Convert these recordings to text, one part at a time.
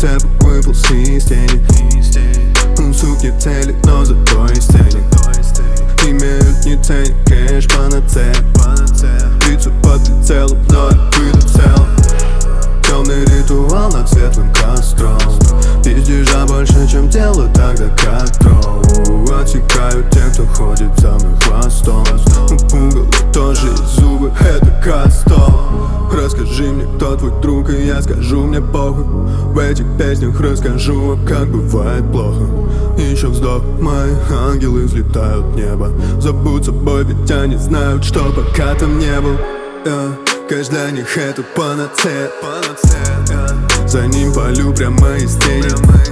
цепок выползти из тени. Сутки целит, но зато есть ценник. Имеют не ценник, кэш панацея. Лица под прицелом, но я выйду целым. Темный ритуал над светлым костром. Пиздежа больше, чем дело, тогда как дров. Отсекают те, кто ходит за мной хвостом. У пугала тоже есть зубы, это кастом. Расскажи мне, кто твой друг, и я скажу, мне похуй. В этих песнях расскажу, как бывает плохо. Еще вздох, мои ангелы взлетают в небо. Забудь собой, ведь они знают, что пока там не был. Каждый для них это панацея. За ним полю прямо из тени.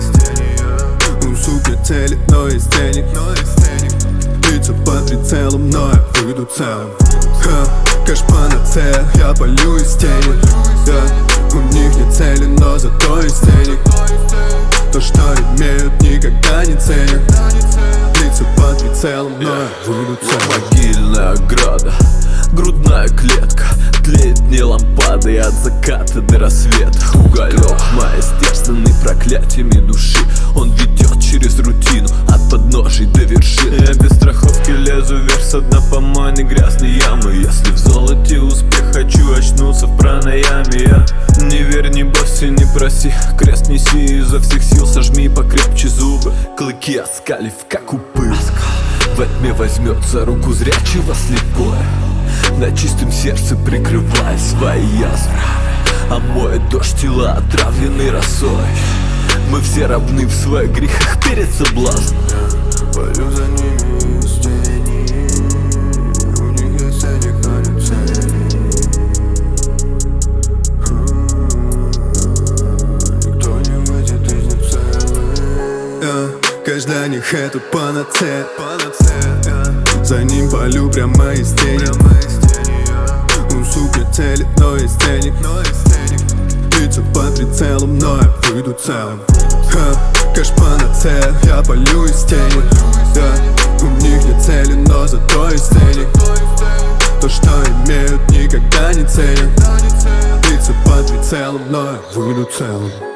Суп не целит, но есть ценник. Лица под прицелом, но я выйду целым. Кэш панацея, я полю из тени. У них не цели, но зато есть ценник. То, что имеют, никогда не ценят. Лица под прицелом, но я выйду целым. Могильная ограда, грудная клетка. Тлеет не лампады от заката до рассвета. Уголек маестерственный проклятиями души. Он ведет через рутину от подножий до вершин. Я без страховки лезу вверх с дна помойной грязной ямы. Если в золоте успех, хочу очнуться в пранаяме. Я не верь, не бойся, не проси. Крест неси изо всех сил, сожми покрепче зубы. Клыки оскалив, как у пыль. Во тьме возьмет за руку зрячего слепое. На чистом сердце прикрывая свои язвы. А моет дождь тела, отравленный росой. Мы все равны в своих грехах перед соблазном. Полю за ними из тени. У них есть ценник, но не ценник. Никто не выйдет из них целый. Каждый для них это панацея. За ним полю прямо из тени. Суп не целит, но есть ценник. Лица под прицелом, но я выйду целым. Кэш панацея, я полю из тени. У них не цели, но зато есть ценник. То, что имеют, никогда не ценят. Лица под прицелом, но я выйду целым.